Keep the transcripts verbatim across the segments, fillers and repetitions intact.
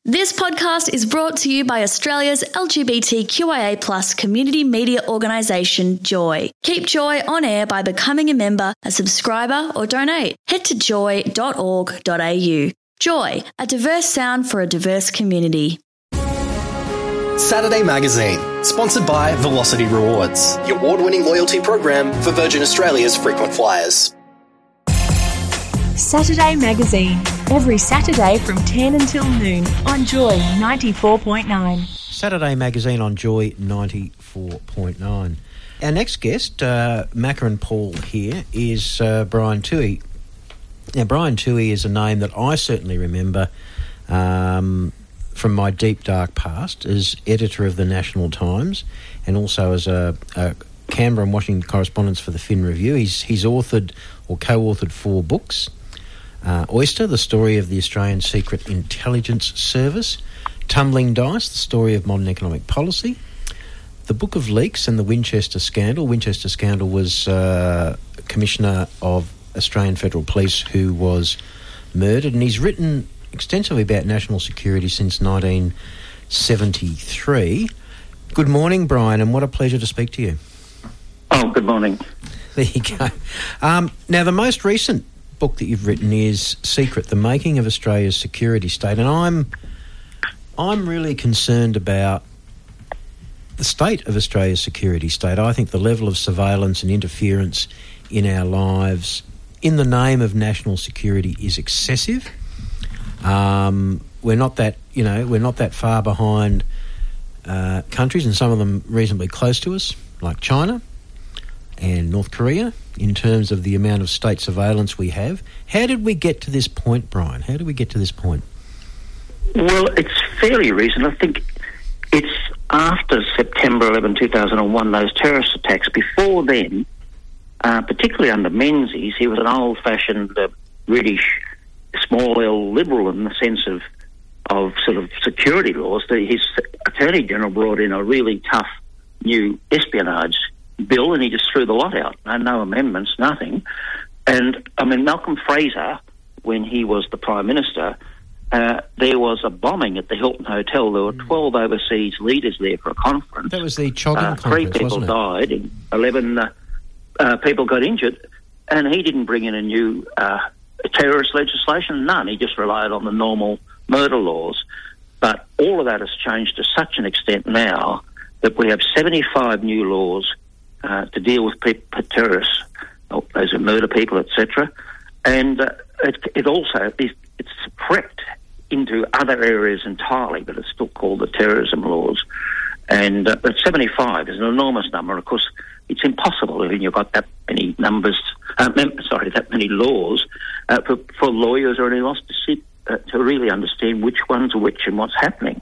This podcast is brought to you by Australia's L G B T Q I A plus community media organisation, Joy. Keep Joy on air by becoming a member, a subscriber or donate. Head to joy dot org dot a u. Joy, a diverse sound for a diverse community. Saturday Magazine, sponsored by Velocity Rewards, the award-winning loyalty program for Virgin Australia's frequent flyers. Saturday Magazine, every Saturday from ten until noon on Joy ninety-four point nine. Saturday Magazine on Joy ninety-four point nine. Our next guest, uh, Macca and Paul here, is uh, Brian Toohey. Now, Brian Toohey is a name that I certainly remember um, from my deep, dark past as editor of the National Times and also as a, a Canberra and Washington correspondent for the Fin Review. He's, he's authored or co-authored four books. Uh, Oyster, the story of the Australian Secret Intelligence Service. Tumbling Dice, the story of modern economic policy. The Book of Leaks and the Winchester Scandal. Winchester Scandal was uh, Commissioner of Australian Federal Police who was murdered, and he's written extensively about national security since nineteen seventy-three. Good morning, Brian, and what a pleasure to speak to you. Oh, good morning. There you go. Um, now, the most recent book that you've written is Secret, the Making of Australia's Security State, and I'm I'm really concerned about the state of Australia's security state. I think the level of surveillance and interference in our lives in the name of national security is excessive. Um, we're not that, you know, we're not that far behind uh, countries, and some of them reasonably close to us, like China and North Korea, in terms of the amount of state surveillance we have. How did we get to this point, Brian? How did we get to this point? Well, it's fairly recent. I think it's after September eleventh, two thousand one, those terrorist attacks. Before then, uh, particularly under Menzies, he was an old-fashioned uh, British small L liberal in the sense of, of sort of security laws. His Attorney General brought in a really tough new espionage bill, and he just threw the lot out. No, no amendments, nothing. And, I mean, Malcolm Fraser, when he was the Prime Minister, uh, there was a bombing at the Hilton Hotel. There were twelve overseas leaders there for a conference. That was the Choggin uh, conference, Three people wasn't it? died, and eleven uh, uh, people got injured, and he didn't bring in a new uh, terrorist legislation, none. He just relied on the normal murder laws. But all of that has changed to such an extent now that we have seventy-five new laws Uh, to deal with people, terrorists, those who murder people, et cetera, and uh, it, it also is, it's crept into other areas entirely, but it's still called the terrorism laws. And uh, but seventy-five is an enormous number. Of course, it's impossible if you've got that many numbers. Uh, mem- sorry, that many laws uh, for, for lawyers or anyone else to sit uh, to really understand which ones are which and what's happening.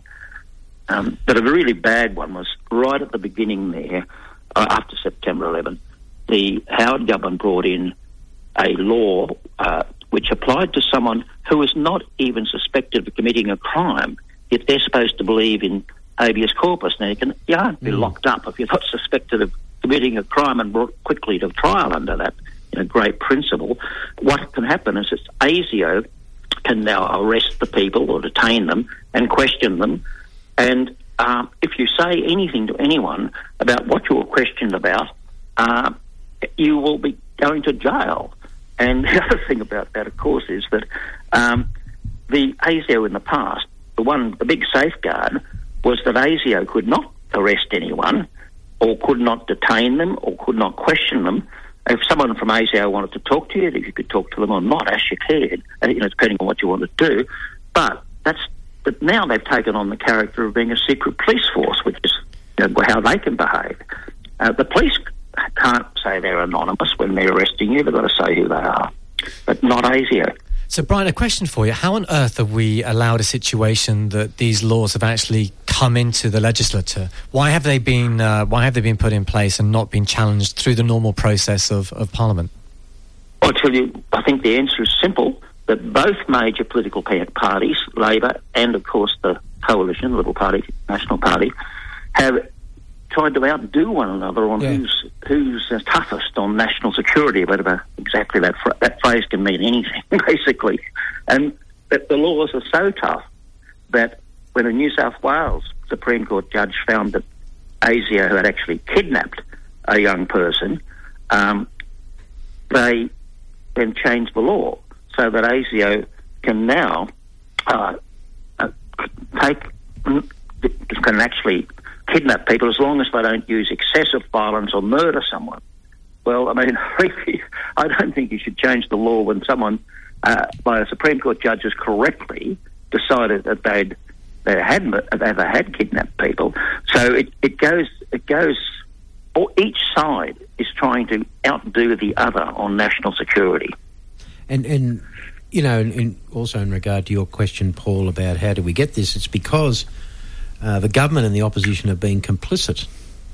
Um, but a really bad one was right at the beginning there. Uh, after September eleventh, the Howard government brought in a law uh, which applied to someone who was not even suspected of committing a crime, yet they're supposed to believe in habeas corpus. Now, you, can, you can't be mm. locked up if you're not suspected of committing a crime and brought quickly to trial under that, you know, great principle. What can happen is that ASIO can now arrest the people or detain them and question them, and Uh, if you say anything to anyone about what you're questioned about, uh, you will be going to jail. And the other thing about that, of course, is that um, the ASIO in the past, the one, the big safeguard, was that ASIO could not arrest anyone or could not detain them or could not question them. If someone from ASIO wanted to talk to you, you could talk to them or not, as you cared, you know, depending on what you want to do. But that's But now they've taken on the character of being a secret police force, which is, you know, how they can behave. Uh, the police can't say they're anonymous when they're arresting you. They've got to say who they are, but not ASIO. So, Brian, a question for you. How on earth have we allowed a situation that these laws have actually come into the legislature? Why have they been uh, Why have they been put in place and not been challenged through the normal process of, of Parliament? I'll tell you, I think the answer is simple. That both major political parties, Labor and, of course, the coalition, the Liberal Party, National Party, have tried to outdo one another on yeah. who's who's uh, toughest on national security. Whatever exactly that fr- that phrase can mean anything, basically. And that the laws are so tough that when a New South Wales Supreme Court judge found that ASIO had actually kidnapped a young person, um, they then changed the law so that ASIO can now uh, uh, take can actually kidnap people as long as they don't use excessive violence or murder someone. Well, I mean, really, I don't think you should change the law when someone, uh, by a Supreme Court judge, has correctly decided that they'd they had they had kidnapped people. So it, it goes it goes. Or each side is trying to outdo the other on national security. And and you know, in, in also in regard to your question, Paul, about how do we get this, it's because uh, the government and the opposition have been complicit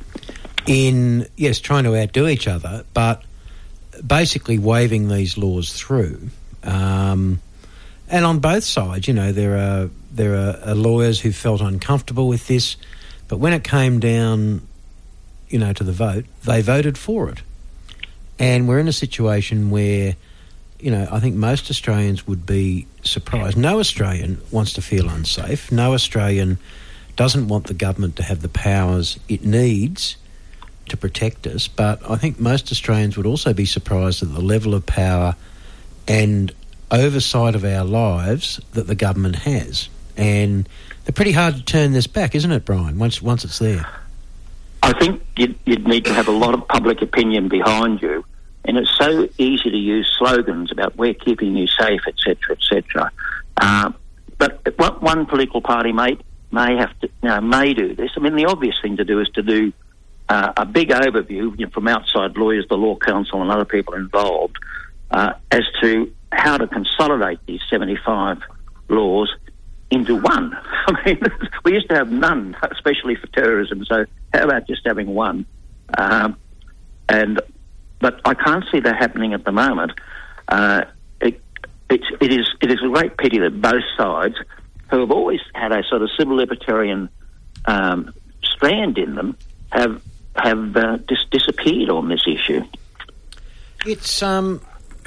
in, yes, trying to outdo each other, but basically waving these laws through. Um, and on both sides, you know, there are there are, are lawyers who felt uncomfortable with this, but when it came down, you know, to the vote, they voted for it. And we're in a situation where, you know, I think most Australians would be surprised. No Australian wants to feel unsafe. No Australian doesn't want the government to have the powers it needs to protect us. But I think most Australians would also be surprised at the level of power and oversight of our lives that the government has. And they're pretty hard to turn this back, isn't it, Brian, once once it's there? I think you'd, you'd need to have a lot of public opinion behind you, and it's so easy to use slogans about we're keeping you safe, et cetera, et cetera. Uh, but what one political party may may have to, you know, may do this. I mean, the obvious thing to do is to do uh, a big overview, you know, from outside lawyers, the Law Council, and other people involved, uh, as to how to consolidate these seventy-five laws into one. I mean, we used to have none, especially for terrorism, so how about just having one? Um, and But I can't see that happening at the moment. Uh, it, it, it, is, it is a great pity that both sides, who have always had a sort of civil libertarian um, strand in them, have have uh, dis- disappeared on this issue. It's, um,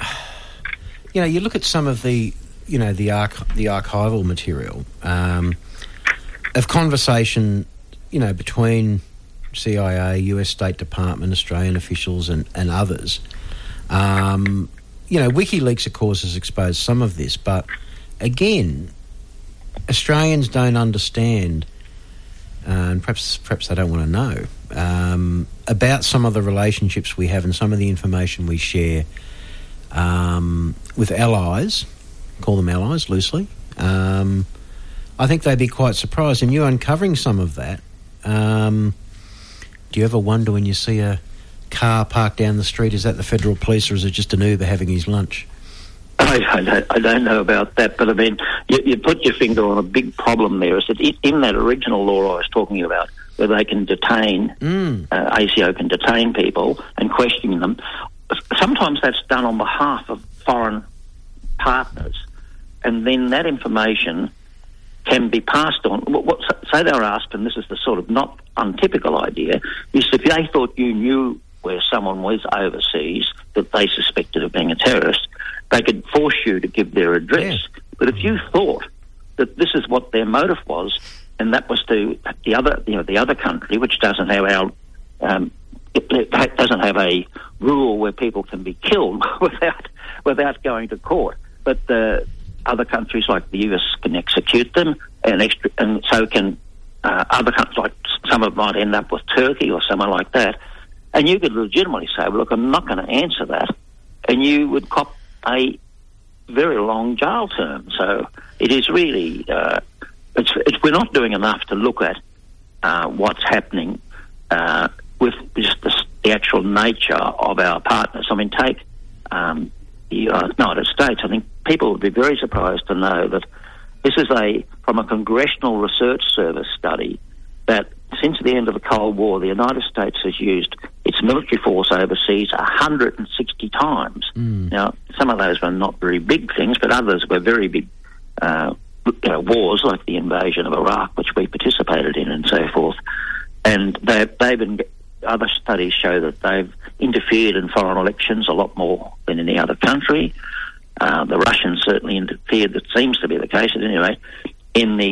you know, you look at some of the, you know, the arch- the archival material um, of conversation, you know, between C I A, U S State Department, Australian officials and, and others. Um, you know, WikiLeaks, of course, has exposed some of this, but again, Australians don't understand, uh, and perhaps perhaps they don't want to know, um, about some of the relationships we have and some of the information we share um, with allies, call them allies loosely. Um, I think they'd be quite surprised, and you uncovering some of that. Um, do you ever wonder when you see a car parked down the street, is that the federal police or is it just an Uber having his lunch? I, I, don't, I don't know about that, but I mean, you, you put your finger on a big problem there. Is that in that original law I was talking about, where they can detain, mm. uh, ASIO can detain people and question them, sometimes that's done on behalf of foreign partners, and then that information can be passed on. What, what, say they were asked, and this is the sort of not untypical idea, is if they thought you knew where someone was overseas that they suspected of being a terrorist, they could force you to give their address. Yeah. But if you thought that this is what their motive was, and that was to the other, you know, the other country, which doesn't have our, um, it, it doesn't have a rule where people can be killed without without going to court, but the other countries like the U S can execute them, and extra, and so can uh, other countries, like some of might end up with Turkey or somewhere like that. And you could legitimately say, well, look, I'm not going to answer that, and you would cop a very long jail term. So it is really, uh, it's, it's, we're not doing enough to look at uh, what's happening uh, with just the, the actual nature of our partners. I mean, take um, the United States. I think people would be very surprised to know that this is a from a Congressional Research Service study that since the end of the Cold War, the United States has used its military force overseas one hundred sixty times. Mm. Now, some of those were not very big things, but others were very big uh, you know, wars, like the invasion of Iraq, which we participated in, and so forth. And they, they've been, other studies show that they've interfered in foreign elections a lot more than any other country. Uh, the Russians certainly interfered, that seems to be the case at any rate, in the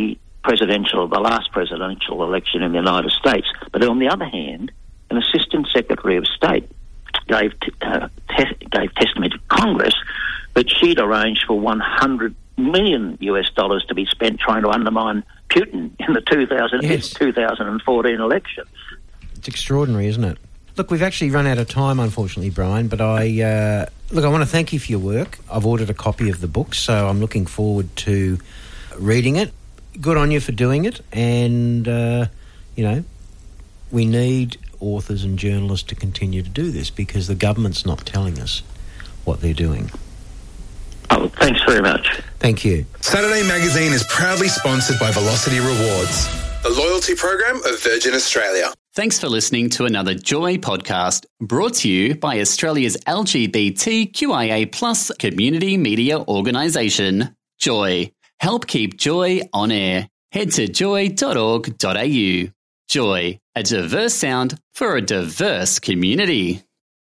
presidential, the last presidential election in the United States. But on the other hand, an Assistant Secretary of State gave t- uh, te- gave testimony to Congress that she'd arranged for one hundred million U S dollars to be spent trying to undermine Putin in the two thousand, yes. two thousand fourteen election. It's extraordinary, isn't it? Look, we've actually run out of time, unfortunately, Brian, but I uh, look, I want to thank you for your work. I've ordered a copy of the book, so I'm looking forward to reading it. Good on you for doing it, and, uh, you know, we need authors and journalists to continue to do this because the government's not telling us what they're doing. Oh, thanks very much. Thank you. Saturday Magazine is proudly sponsored by Velocity Rewards, the loyalty program of Virgin Australia. Thanks for listening to another Joy podcast brought to you by Australia's L G B T Q I A plus community media organisation, Joy. Help keep Joy on air. Head to joy dot org dot a u. Joy, a diverse sound for a diverse community.